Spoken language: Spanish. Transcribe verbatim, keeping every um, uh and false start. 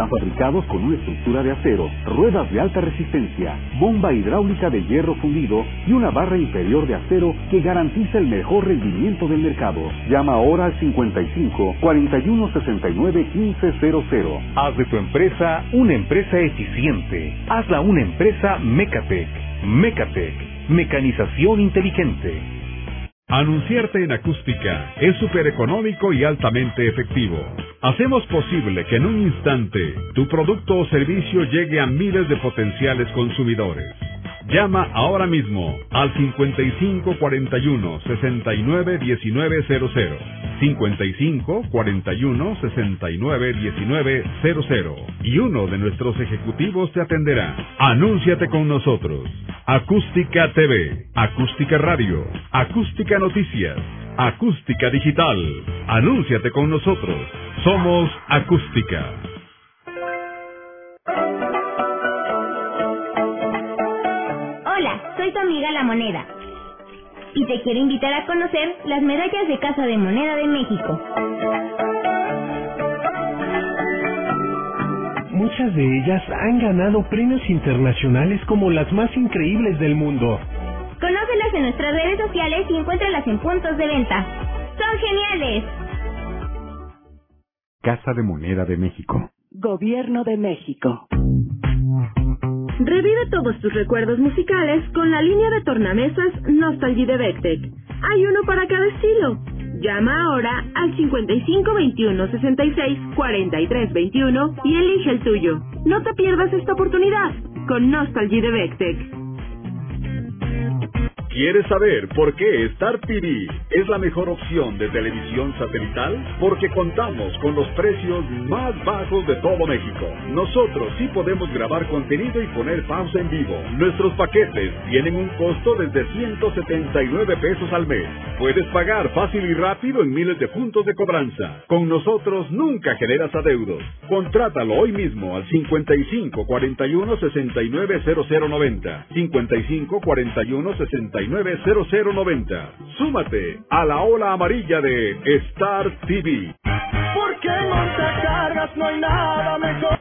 Están fabricados con una estructura de acero, ruedas de alta resistencia, bomba hidráulica de hierro fundido y una barra inferior de acero que garantiza el mejor rendimiento del mercado. Llama ahora al cincuenta y cinco, cuarenta y uno, sesenta y nueve, quince cero cero. Haz de tu empresa una empresa eficiente. Hazla una empresa Mecatec. Mecatec. Mecanización inteligente. Anunciarte en Acústica es súper económico y altamente efectivo. Hacemos posible que en un instante tu producto o servicio llegue a miles de potenciales consumidores. Llama ahora mismo al cincuenta y cinco, cuarenta y uno, sesenta y nueve, diecinueve cero cero. cincuenta y cinco, cuarenta y uno, sesenta y nueve, diecinueve cero cero. Y uno de nuestros ejecutivos te atenderá. Anúnciate con nosotros. Acústica T V, Acústica Radio, Acústica Noticias, Acústica Digital. Anúnciate con nosotros. Somos Acústica. Hola, soy tu amiga La Moneda y te quiero invitar a conocer las medallas de Casa de Moneda de México. Muchas de ellas han ganado premios internacionales como las más increíbles del mundo. Conócelas en nuestras redes sociales y encuéntralas en puntos de venta. ¡Son geniales! Casa de Moneda de México. Gobierno de México. Revive todos tus recuerdos musicales con la línea de tornamesas Nostalgia de Vectec. Hay uno para cada estilo. Llama ahora al cincuenta y cinco, veintiuno, sesenta y seis, cuarenta y tres, veintiuno y elige el tuyo. No te pierdas esta oportunidad con Nostalgia de Vectec. ¿Quieres saber por qué Star T V es la mejor opción de televisión satelital? Porque contamos con los precios más bajos de todo México. Nosotros sí podemos grabar contenido y poner pausa en vivo. Nuestros paquetes tienen un costo desde ciento setenta y nueve pesos al mes. Puedes pagar fácil y rápido en miles de puntos de cobranza. Con nosotros nunca generas adeudos. Contrátalo hoy mismo al cincuenta y cinco, cuarenta y uno, sesenta y nueve, cero cero noventa. cincuenta y cinco, cuarenta y uno, sesenta y nueve, cero cero noventa. Súmate a la ola amarilla de Star T V. Porque en Montecargas no hay nada mejor.